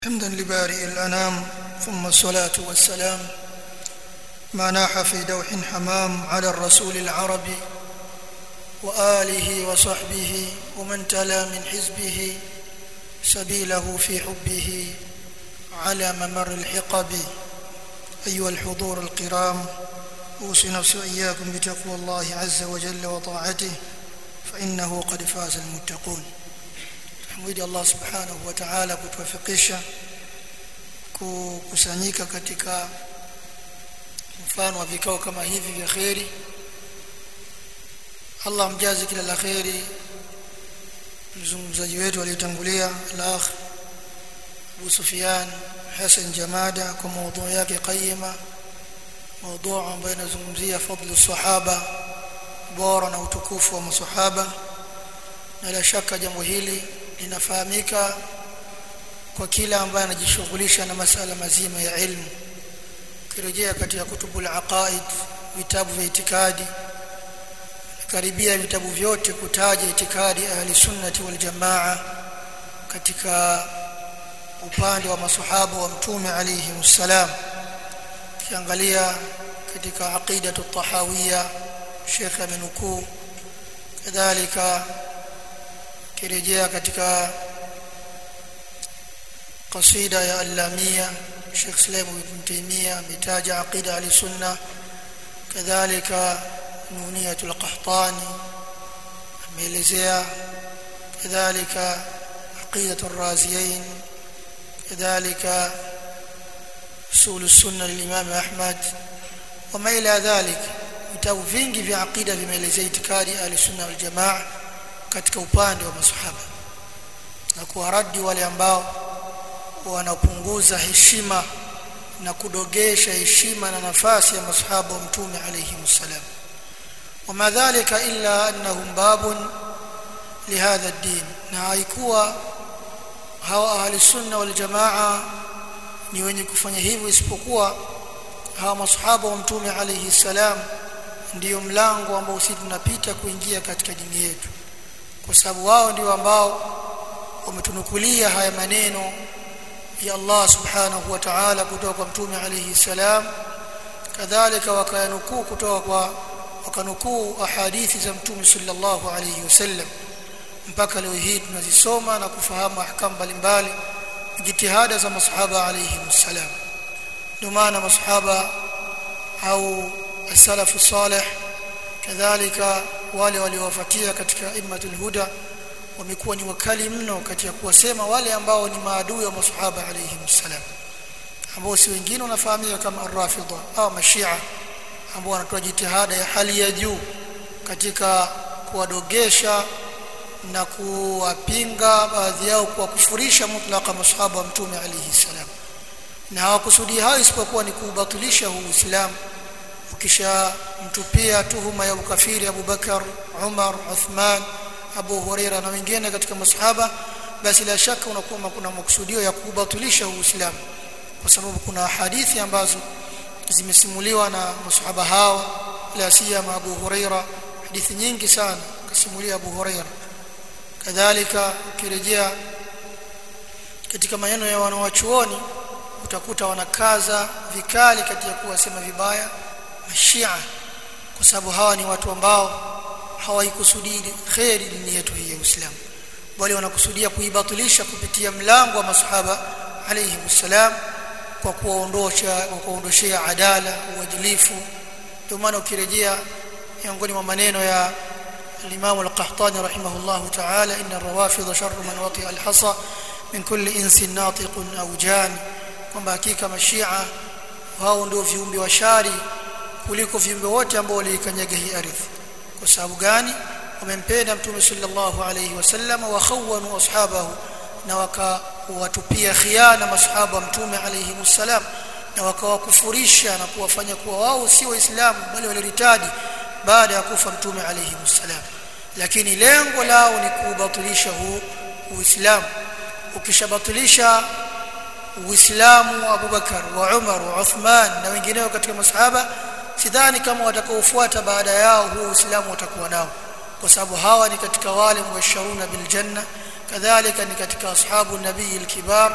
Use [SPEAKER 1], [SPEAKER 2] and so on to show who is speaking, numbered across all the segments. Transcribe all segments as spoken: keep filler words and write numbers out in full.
[SPEAKER 1] حمدا لبارئ الأنام ثم الصلاة والسلام ما ناح في دوح حمام على الرسول العربي وآله وصحبه ومن تلا من حزبه سبيله في حبه على ممر الحقب. أيها الحضور الكرام، أوصي نفسي وإياكم بتقوى الله عز وجل وطاعته فإنه قد فاز المتقون. Hamidi Allah subhanahu wa ta'ala kutuwafikisha kukusanyika katika mfano wa vikao kama hivi vya khairi. Allah mjazi kila la khairi mzungumzaji wetu aliyetangulia al-akh Abu Sufyan Hassan Jamada kwa mada yake qayyima, mada ambayo inazungumzia fadhlu sahaba, bora na utukufu wa masahaba. Na la shaka jambo hili linafahamika kwa kila ambaye anajishughulisha na masala mazima ya ilmu. Kirejea katika kutubul aqaid, vitabu vya itikadi, karibia vitabu vyote kutaja itikadi ahli sunnati wal jamaa katika upande wa masahaba wa mtume alayhi msalam. Kiangalia katika aqidatu tahawiyya Sheikh amenukuu, kadhalika kirejea katika qasida ya al-lamia Sheikh Sulaiman ibn Taymiyyah ametaja aqida al-sunna, kadhalika nuniyatul qahtani ameelezea, kadhalika aqidatul raziyain, kadhalika usul as-sunna lil-imam Ahmad wama ila dhalik. Vitabu vingi vya aqida vimeelezea itikadi al-sunna wal jamaa katika upande wa masahaba na kuwaradi wale ambao wanapunguza heshima na kudogesha heshima na nafasi ya masahaba wa mtume alayhi msalam. Wama dhalika illa annahum babun lihadha ad-din, na haikuwa hawa ahli sunna wal jamaa ni wenye kufanya hivyo isipokuwa hawa masahaba wa mtume alayhi salam ndio mlango ambao sisi tunapita kuingia katika dini yetu, kwa sababu wao ndio ambao wametunukulia haya maneno ya Allah subhanahu wa ta'ala kutoka kwa mtume alayhi salam, kadhalika wakanukuu kutoka kwa wakanukuu ahadithi za mtume sallallahu alayhi wasallam. Mpaka leo hii tunazisoma na kufahamu ahkam mbalimbali, jitihada za masahaba alayhi wasallam. Ndio maana masahaba au as-salafu salih, kadhalika wale waliowafuatia katika immatul huda wamekuwa ni wakali mno katika kuwasema wale ambao ni maadui wa masahaba alayhi wasallam, ambao si wengine wanafahamika kama ar-rafidha au mashia, ambao wanatoa jitihada ya hali ya juu katika kuwadogesha na kuwapinga baadhi yao kwa kufurisha mutlaka masahaba wa mtume alayhi salam. Na hawakusudi hayo isipokuwa ni kubatilisha huu Uislamu. Ukisha mtupia tuhuma ya ukafiri Abu Bakar, Umar, Uthman, Abu Huraira na wengine katika masahaba, basi la shaka unakuwa kuna makusudio ya kubatilisha Uislamu, kwa sababu kuna hadithi ambazo zimesimuliwa na masahaba hao, la siyama Abu Huraira, hadithi nyingi sana kasimulia Abu Huraira. Kadhalika ukirejea katika maneno ya wanawachuoni utakuta wanakaza vikali katika kuwasema vibaya mashia, kwa sababu hawa ni watu ambao hawaikusudia khairi dini yetu hii ya Uislamu, bali wanakusudia kuibatilisha kupitia mlango wa masahaba alayhi wasallam kwa kuwaondosha kwa kuondoshia adala, uadilifu. Ndio maana ukirejea miongoni mwa maneno ya al-Imam al-Qahtani rahimahullahu ta'ala, inna ar-rawafidha sharru man wati al-hasa min kulli insin natiqun aw jan, kwamba hakika mashia hao ndio viumbe wa shari kuliko viumbe wote ambao walikanyaga hii ardhi. Kwa sababu gani? Wamempenda mtume sallallahu alayhi wasallam wa khawanu ashabahu, na wakawatupia khiana masahaba wa mtume alayhi wasallam, na wakawakufurisha na kuwafanya kuwa wao si waislamu bali waliritadi baada ya kufa mtume alayhi wasallam. Lakini lengo lao ni kubatilisha huu Uislamu. Ukishabatilisha Uislamu wa Abu Bakar wa Umar wa Uthman na wengineo katika masahaba, sidhani kama watakaofuata baada yao huu Uislamu watakuwa nao, kwa sababu hawa ni katika wale mubashiruna bil janna, kadhalika ni katika ashabu nabii al-kibar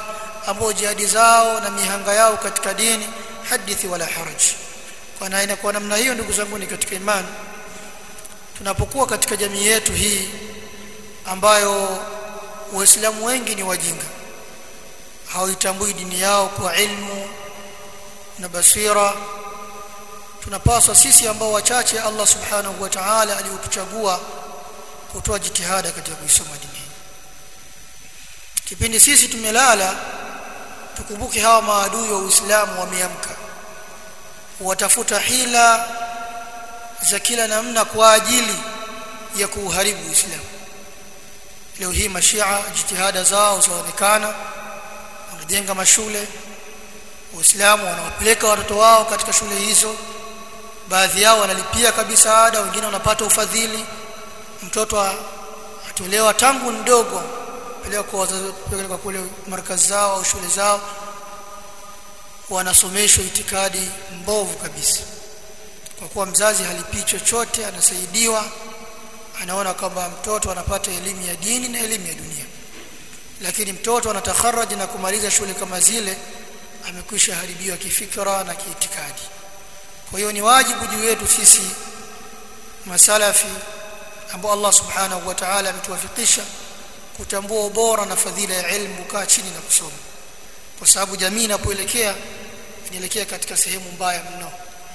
[SPEAKER 1] ambao jihadi zao na mihanga yao katika dini hadithi wala haraj. Kwa na inakuwa namna hiyo, ndugu zangu ni katika imani, tunapokuwa katika jamii yetu hii ambayo waislamu wengi ni wajinga, hawatambui dini yao kwa ilmu na basira, tunapaswa sisi ambao wachache Allah subhanahu wa ta'ala aliyotuchagua kutoa jitihada katika kuisoma dini. Kipindi sisi tumelala, tukumbuke hawa maadui wa Uislamu wameamka, watafuta hila za kila namna kwa ajili ya kuharibu Uislamu. Leo hii mashia jitihada zao zinaonekana, wanajenga mashule, Waislamu wanawapeleka watoto wao katika shule hizo, baadhi yao wanalipia kabisa ada, wengine wanapata ufadhili. Mtoto atolewa tangu mdogo peleka kule markazi zao au shule zao, wanasomeshwa itikadi mbovu kabisa, kwa kuwa mzazi halipii chochote, anasaidiwa, anaona kwamba mtoto anapata elimu ya dini na elimu ya dunia. Lakini mtoto anatakharaj na kumaliza shule kama zile, amekwisha haribiwa kifikra na kiitikadi. Kwa hiyo ni wajibu juu yetu sisi masalafi ambao Allah subhanahu wa ta'ala ametuwafikisha kutambua ubora na fadhila ya ilmu, kaa chini na kusoma, kwa sababu jamii inapoelekea inaelekea katika sehemu mbaya mno.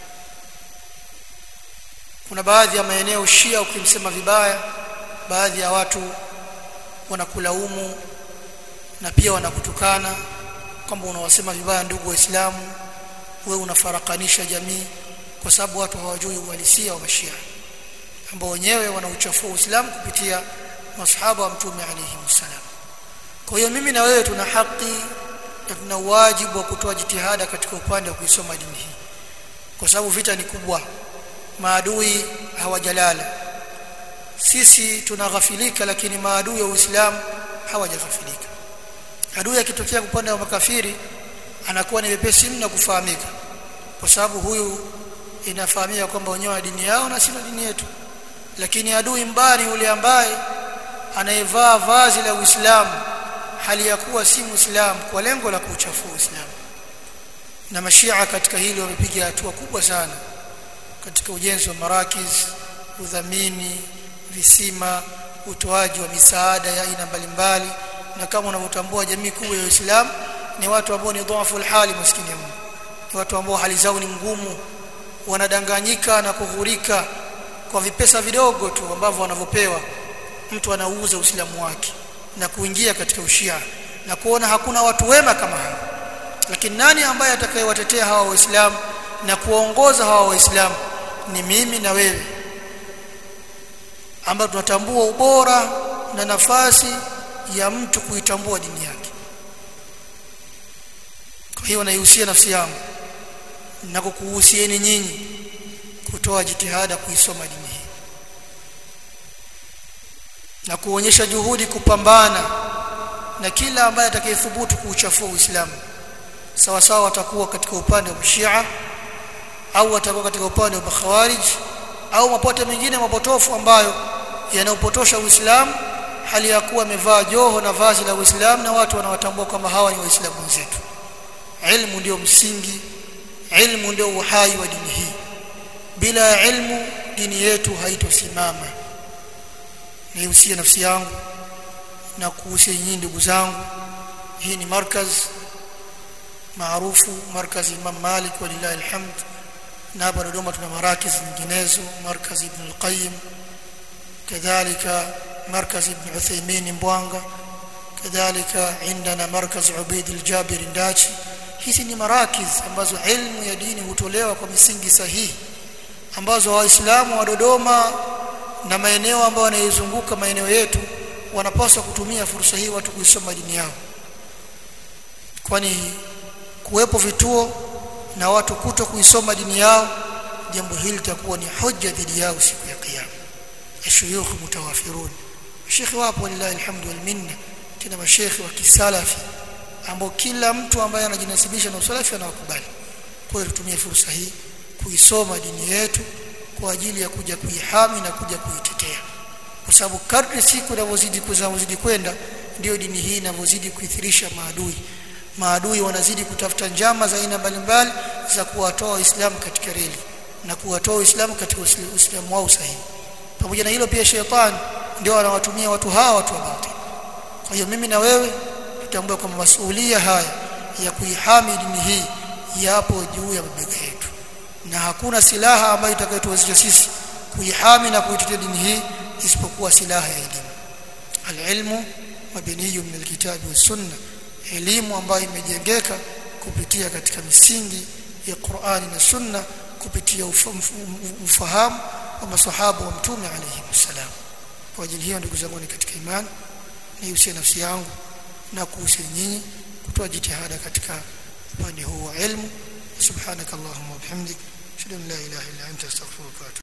[SPEAKER 1] Kuna baadhi ya maeneo Shia, ukimsema vibaya, baadhi ya watu wanakulaumu na pia wanakutukana kwamba unawasema vibaya ndugu waislamu, wewe unafarakanisha jamii, kwa sababu watu hawajui uhalisia wa Mashia ambao wenyewe wanauchafua Uislamu kupitia masahaba wa Mtume alayhi wasallam. Kwa hiyo mimi na wewe tuna haki na tuna wajibu wa kutoa jitihada katika upande wa kuisoma dini hii, kwa sababu vita ni kubwa, maadui hawajalala. Sisi tunaghafilika, lakini maadui wa Uislamu hawajaghafilika. Adui akitokea upande wa makafiri anakuwa ni wepesi mno kufahamika, kwa sababu huyu inafahamika kwamba wenyewe dini yao na si dini yetu. Lakini adui mbari yule ambaye anayevaa vazi la Uislamu hali ya kuwa si Muislamu kwa lengo la kuchafua Uislamu. Na Mashia katika hili wamepiga hatua kubwa sana katika ujenzi wa marakiz, udhamini visima, utoaji wa misaada ya aina mbalimbali. Na kama unavyotambua jamii kubwa ya Uislamu ni watu ambao ni dhaifu hali, maskini ya Mungu, watu ambao hali zao ni ngumu, wanadanganyika na kughurika kwa vipesa vidogo tu ambavyo wanavyopewa. Mtu anauza Uislamu wake na kuingia katika ushia na kuona hakuna watu wema kama hao. Lakini nani ambaye atakayewatetea hawa Waislamu na kuongoza hawa Waislamu? Ni mimi na wewe, ambao tunatambua ubora na nafasi ya mtu kuitambua dini yake. Kwa hiyo naihusia nafsi yangu na kukuhusieni nyinyi kutoa jitihada kuisoma dini hii na kuonyesha juhudi kupambana na kila ambaye atakayethubutu kuuchafua Uislamu, sawa sawa atakuwa katika upande wa Shia au atakuwa katika upande wa Khawarij au mapote mengine mapotofu ambayo yanaupotosha Uislamu, hali ya kuwa amevaa joho na vazi la Uislamu na watu wanawatambua kama hawa ni Waislamu wenzetu. Ilmu ndio msingi, ilmu ndio uhai wa dini hii. Bila ilmu dini yetu haitosimama. Nihusie nafsi yangu na kuhusia nyinyi ndugu zangu, hii ni markaz maarufu, markaz Imam Malik walillahi alhamd. Na hapa Dodoma tuna marakiz nyinginezo, markaz Ibn al-Qayyim, kadhalika markaz Ibn Uthaymeen Mbwanga, kadhalika indana markaz Ubaid al-Jabir Ndachi. Hizi ni marakiz ambazo ilmu ya dini hutolewa kwa misingi sahihi, ambazo Waislamu wa Dodoma na maeneo ambayo yanayozunguka maeneo yetu wanapaswa kutumia fursa hii watu kuisoma dini yao, kwani kuwepo vituo na watu kuto kuisoma dini yao, jambo hili litakuwa ni hoja dhidi yao siku ya kiyama. Ashuyukh mutawafirun, shekhi wapo lillahi alhamdu wal minna, tena mashekhi wa kisalafi ambao kila mtu ambaye anajinasibisha na usalafi anawakubali. Kwa hiyo tutumie fursa hii kuisoma dini yetu kwa ajili ya kuja kuihami na kuja kuitetea, kwa sababu kadri siku inavyozidi kuzidi kwenda ndio dini hii inavyozidi kuithirisha maadui. maadui wanazidi kutafuta njama za aina mbalimbali za kuwatoa Uislamu katika reli na kuwatoa Uislamu katika Uislamu wao sahihi. Pamoja na hilo pia shetani ndio anawatumia watu hawa watu wa batili. Kwa hiyo mimi na wewe tutambue kwamba masuhulia haya ya kuihami dini hii yapo juu ya mabega yetu, na hakuna silaha ambayo itakayotuwezesha sisi kuihami na kuitetea dini hii isipokuwa silaha ya elimu. Al-ilmu mabniyun min al-kitabi was-sunnah, elimu ambayo imejengeka kupitia katika misingi ya Qur'ani na Sunna, kupitia ufahamu wa masahaba wa Mtume alayhi wasallam. Kwa ajili hiyo ndugu zangu katika imani, nihusie nafsi yangu na kuhusia nyinyi kutoa jitihada katika upande huu wa ilmu. Subhanakallahumma wa bihamdik, ashhadu an la ilaha illa anta, astaghfiruka wa atubu